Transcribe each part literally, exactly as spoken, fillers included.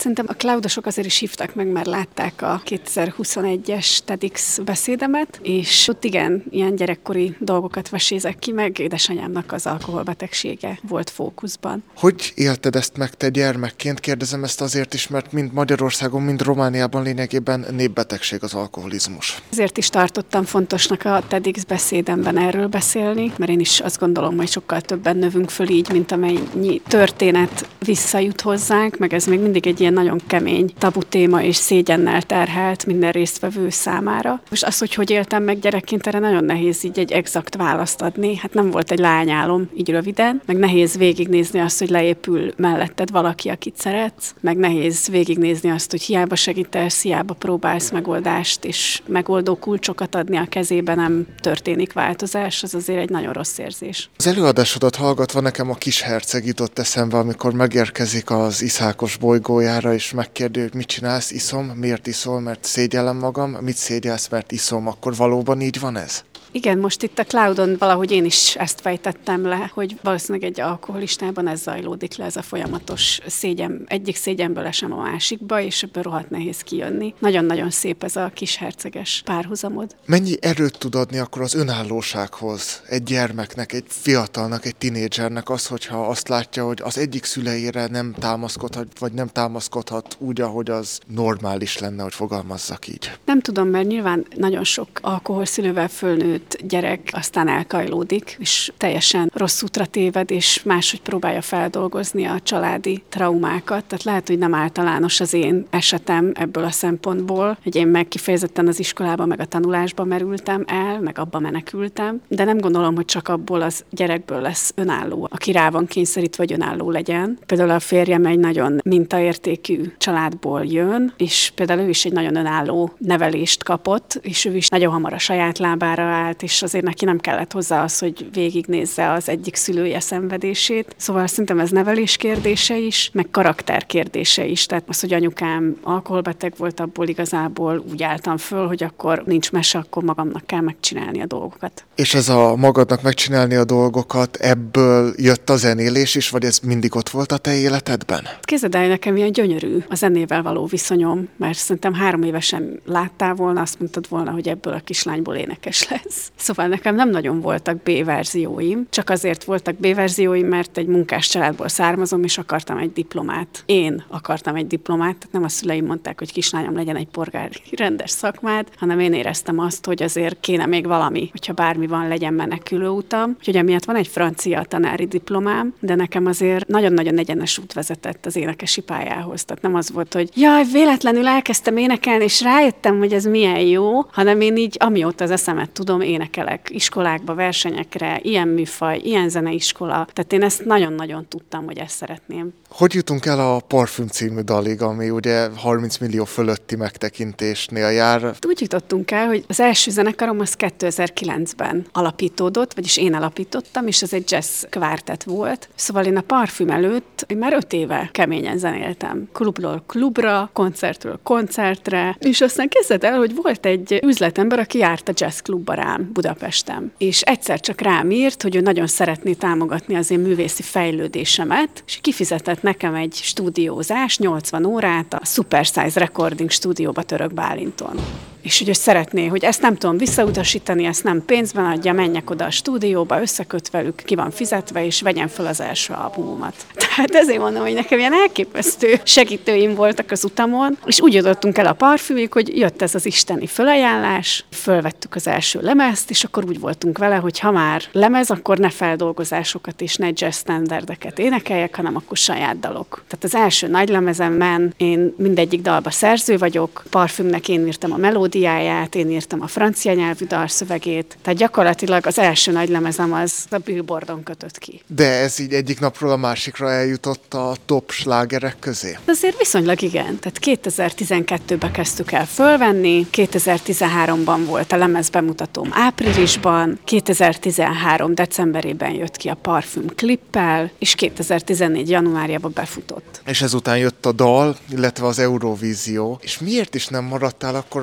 Szerintem a cloudosok azért is hívtak meg, mert látták a kétezer-huszonegyes TEDx beszédemet, és ott igen, ilyen gyerekkori dolgokat vesézek ki, meg édesanyámnak az alkoholbetegsége volt fókuszban. Hogy élted ezt meg te gyermekként? Kérdezem ezt azért is, mert mind Magyarországon, mind Romániában lényegében népbetegség az alkoholizmus. Ezért is tartottam fontosnak a TEDx beszédemben erről beszélni, mert én is azt gondolom, hogy sokkal többen növünk föl így, mint amennyi történet visszajut hozzánk, meg ez még mindig egy ilyen nagyon kemény tabu téma és szégyennel terhelt minden résztvevő számára. Most az, hogy hogy éltem meg gyerekként, erre nagyon nehéz így egy exakt választ adni. Hát nem volt egy lányálom, így röviden, meg nehéz végignézni azt, hogy leépül melletted valaki, akit szeretsz, meg nehéz végignézni azt, hogy hiába segítesz, hiába próbálsz megoldást és megoldó kulcsokat adni a kezébe, nem történik változás, az azért egy nagyon rossz érzés. Az előadásodat hallgatva nekem a kis herceg jutott eszembe, amikor megérkezik az iszákos bolygójára, és megkérdi, hogy mit csinálsz, iszom, miért iszol, mert szégyellem magam, mit szégyelsz, mert iszom, akkor valóban így van ez? Igen, most itt a Cloudon valahogy én is ezt fejtettem le, hogy valószínűleg egy alkoholistában ez zajlódik le, ez a folyamatos szégyen, egyik szégyenből esem a másikba, és ebből rohadt nehéz kijönni. Nagyon-nagyon szép ez a kis herceges párhuzamod. Mennyi erőt tud adni akkor az önállósághoz egy gyermeknek, egy fiatalnak, egy tinédzsernek az, hogyha azt látja, hogy az egyik szüleire nem támaszkodhat, vagy nem támaszkodhat úgy, ahogy az normális lenne, hogy fogalmazzak így? Nem tudom, mert nyilván nagyon sok alkoholszülővel fölnőtt gyerek aztán elkajlódik, és teljesen rossz útra téved, és máshogy próbálja feldolgozni a családi traumákat. Tehát lehet, hogy nem általános az én esetem ebből a szempontból, hogy én meg kifejezetten az iskolában, meg a tanulásban merültem el, meg abba menekültem, de nem gondolom, hogy csak abból az gyerekből lesz önálló, aki rá van kényszerítve, vagy önálló legyen. Például a férjem egy nagyon mintaértékű családból jön, és például ő is egy nagyon önálló nevelést kapott, és ő is nagyon hamar a saját lábára állt, és azért neki nem kellett hozzá az, hogy végignézze az egyik szülője szenvedését. Szóval szerintem ez nevelés kérdése is, meg karakter kérdése is. Tehát az, hogy anyukám alkoholbeteg volt, abból igazából úgy álltam föl, hogy akkor nincs mese, akkor magamnak kell megcsinálni a dolgokat. És ez a magadnak megcsinálni a dolgokat, ebből jött a zenélés is, vagy ez mindig ott volt a te életedben? Képzeld el, nekem ilyen gyönyörű a zenével való viszonyom, mert szerintem három évesen láttál volna, azt mondtad volna, hogy ebből a kislányból énekes lesz. Szóval nekem nem nagyon voltak B-verzióim, csak azért voltak B-verzióim, mert egy munkás családból származom, és akartam egy diplomát. Én akartam egy diplomát, tehát nem a szüleim mondták, hogy kislányom legyen egy polgári rendes szakmád, hanem én éreztem azt, hogy azért kéne még valami, hogyha bármi van, legyen menekülő utam. Úgyhogy emiatt van egy francia tanári diplomám, de nekem azért nagyon-nagyon egyenes út vezetett az énekesi pályához. Tehát nem az volt, hogy jaj, véletlenül elkezdtem énekelni, és rájöttem, hogy ez milyen jó, hanem én így, amióta az eszemet tudom, énekelek iskolákba, versenyekre, ilyen műfaj, ilyen zeneiskola. Tehát én ezt nagyon-nagyon tudtam, hogy ezt szeretném. Hogy jutunk el a Parfüm című dalig, ami ugye harminc millió fölötti megtekintésnél jár? Úgy jutottunk el, hogy az első zenekarom az kétezer-kilencben alapítódott, vagyis én alapítottam, és ez egy jazz kvártett volt. Szóval én a Parfüm előtt én már öt éve keményen zenéltem. Klubról klubra, koncertről koncertre, és aztán kezdett el, hogy volt egy üzletember, aki járt a jazzklubba rám Budapesten. És egyszer csak rám írt, hogy ő nagyon szeretné támogatni az én művészi fejlődésemet, és kifizetett nekem egy stúdiózás, nyolcvan órát a Super Size Recording stúdióba Török Bálinton. És hogy ő szeretné, hogy ezt nem tudom visszautasítani, ezt nem pénzben adja, menjek oda a stúdióba, összeköt velük, ki van fizetve, és vegyem fel az első albumomat. Tehát ezért mondom, hogy nekem ilyen elképesztő segítőim voltak az utamon, és úgy jutottunk el a Parfümig, hogy jött ez az isteni fölajánlás, fölvettük az első lemezt, és akkor úgy voltunk vele, hogy ha már lemez, akkor ne feldolgozásokat és ne jazz standardeket énekeljek, hanem akkor saját dalok. Tehát az első nagy lemezemben én mindegyik dalba szerző vagyok, Parfümnek én írtam a melódiáját, én írtam a francia nyelvű dalszövegét, tehát gyakorlatilag az első nagy lemezem az a Billboardon kötött ki. De ez így egyik napról a másikra eljutott a top slágerek közé? Azért viszonylag igen. Tehát kétezer-tizenkettőben kezdtük el fölvenni, kétezer-tizenháromban volt a lemezbemutatóm áprilisban, kétezer-tizenhárom decemberében jött ki a Parfüm klippel, és kétezer-tizennégy januárjában befutott. És ezután jött a dal, illetve az Eurovízió. És miért is nem maradtál akkor a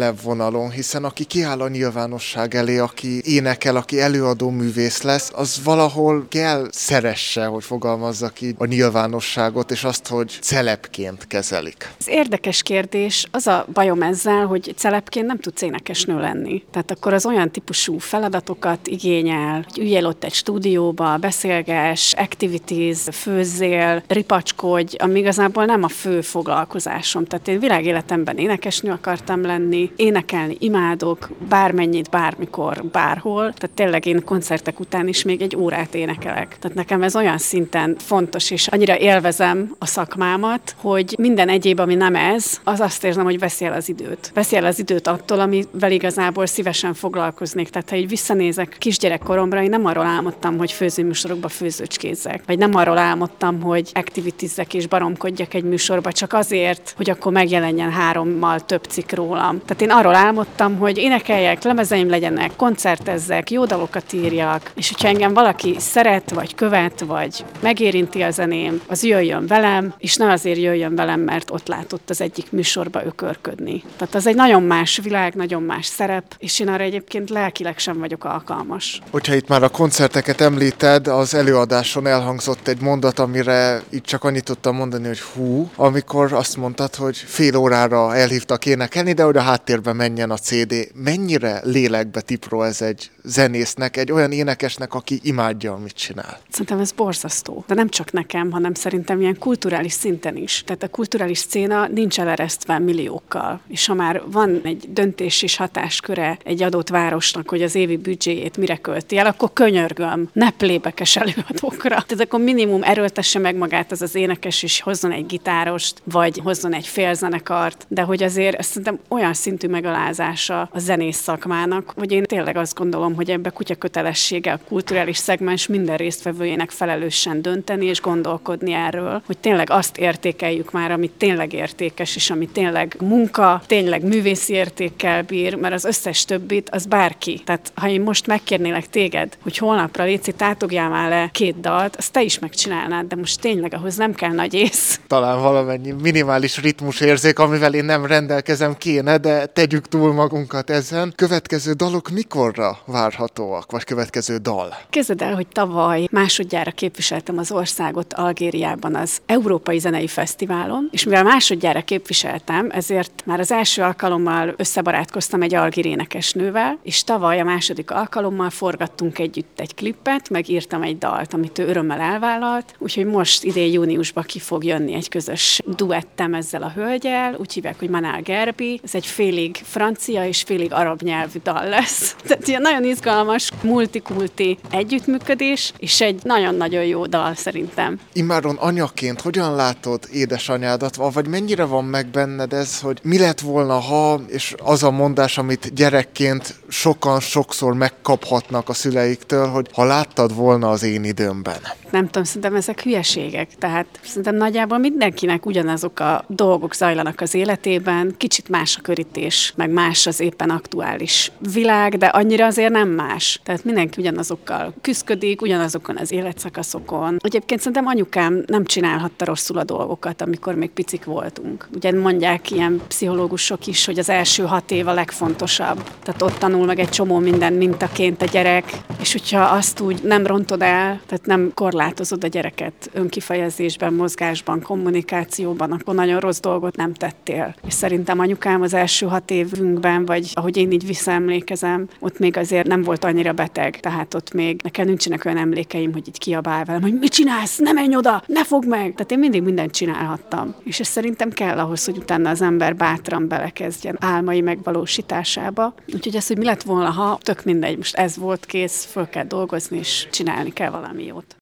meleg vonalon, hiszen aki kiáll a nyilvánosság elé, aki énekel, aki előadó művész lesz, az valahol kell szeresse, hogy fogalmazzak így, a nyilvánosságot, és azt, hogy celebként kezelik. Az érdekes kérdés, az a bajom ezzel, hogy celebként nem tudsz énekesnő lenni. Tehát akkor az olyan típusú feladatokat igényel, hogy üljél ott egy stúdióba, beszélgess, activities, főzzél, ripacskodj, ami igazából nem a fő foglalkozásom. Tehát én világéletemben énekesnő akartam lenni, énekelni imádok, bármennyit, bármikor, bárhol. Tehát tényleg én koncertek után is még egy órát énekelek. Tehát nekem ez olyan szinten fontos, és annyira élvezem a szakmámat, hogy minden egyéb, ami nem ez, az azt érzem, hogy veszi el az időt. Veszi el az időt attól, amivel igazából szívesen foglalkoznék. Tehát ha így visszanézek kisgyerekkoromra, én nem arról álmodtam, hogy főzőműsorokba főzőcskézzek. Vagy nem arról álmodtam, hogy activitizzek és baromkodjak egy műsorba, csak azért, hogy akkor megjelenjen hárommal több cikk rólam. Tehát én arról álmodtam, hogy énekeljek, lemezeim legyenek, koncertezzek, jó dalokat írjak, és hogyha engem valaki szeret, vagy követ, vagy megérinti a zeném, az jöjjön velem, és ne azért jöjjön velem, mert ott látott az egyik műsorba ökörködni. Tehát az egy nagyon más világ, nagyon más szerep, és én arra egyébként lelkileg sem vagyok alkalmas. Hogyha itt már a koncerteket említed, az előadáson elhangzott egy mondat, amire itt csak annyit tudtam mondani, hogy hú, amikor azt mondtad, hogy fél órára elhívtak énekelni, de hogy a háttérben menjen a cé dé. Mennyire lélekbe tipró ez egy zenésznek, egy olyan énekesnek, aki imádja, amit csinál? Szerintem ez borzasztó. De nem csak nekem, hanem szerintem ilyen kulturális szinten is. Tehát a kulturális szcéna nincs eleresztve milliókkal. És ha már van egy döntés és hatásköre egy adott városnak, hogy az évi büdzséjét mire költi el, akkor könyörgöm, ne plébekes előadókra. Tehát akkor minimum erőltesse meg magát az az énekes, és hozzon egy gitárost, vagy hozzon egy félzenekart, de hogy azért ezt szerintem olyan szintű megalázása a zenész szakmának, hogy én tényleg azt gondolom, hogy ebbe kutya kötelessége a kulturális szegmens minden résztvevőjének felelősen dönteni és gondolkodni erről, hogy tényleg azt értékeljük már, amit tényleg értékes, és ami tényleg munka, tényleg művészi értékkel bír, mert az összes többit az bárki. Tehát ha én most megkérnélek téged, hogy holnapra léci tátogjál már le két dalt, azt te is megcsinálnád, de most tényleg ahhoz nem kell nagy ész. Talán valamennyi minimális ritmusérzék, amivel én nem rendelkezem, kéne, de tegyük túl magunkat ezen. Következő dalok mikorra várhatóak, vagy következő dal? Képzeld el, hogy tavaly másodjára képviseltem az országot Algériában az Európai Zenei Fesztiválon, és mivel másodjára képviseltem, ezért már az első alkalommal összebarátkoztam egy algír énekesnővel, és tavaly a második alkalommal forgattunk együtt egy klippet, meg írtam egy dalt, amit ő örömmel elvállalt, úgyhogy most idén júniusban ki fog jönni egy közös duettem ezzel a hölgyel, úgy hívják, hogy Manal Gerbi, ez egy félig francia és félig arab nyelvű dal lesz. Tehát ilyen nagyon izgalmas, multikulti együttműködés, és egy nagyon-nagyon jó dal szerintem. Immáron anyaként hogyan látod édesanyádat, vagy mennyire van meg benned ez, hogy mi lett volna, ha, és az a mondás, amit gyerekként sokan sokszor megkaphatnak a szüleiktől, hogy ha láttad volna az én időmben. Nem tudom, szerintem ezek hülyeségek, tehát szerintem nagyjából mindenkinek ugyanazok a dolgok zajlanak az életében, kicsit más a körítés, meg más az éppen aktuális világ, de annyira azért nem más. Tehát mindenki ugyanazokkal küszködik, ugyanazokon az életszakaszokon. Egyébként szerintem anyukám nem csinálhatta rosszul a dolgokat, amikor még picik voltunk. Ugye mondják ilyen pszichológusok is, hogy az első hat év a legfontosabb. Tehát ott tanul meg egy csomó minden mintaként a gyerek, és hogyha azt úgy nem rontod el, tehát nem korlátozod a gyereket önkifejezésben, mozgásban, kommunikációban, akkor nagyon rossz dolgot nem tettél. És szerintem anyukám az első hat évünkben, vagy ahogy én így visszaemlékezem, ott még azért nem volt annyira beteg, tehát ott még nekem nincsenek olyan emlékeim, hogy így kiabál velem, hogy mit csinálsz, ne menj oda, ne fogd meg! Tehát én mindig mindent csinálhattam. És ez szerintem kell ahhoz, hogy utána az ember bátran belekezdjen álmai megvalósításába. Úgyhogy ez, hogy mi lett volna, ha tök mindegy, most ez volt kész, föl kell dolgozni, és csinálni kell valami jót.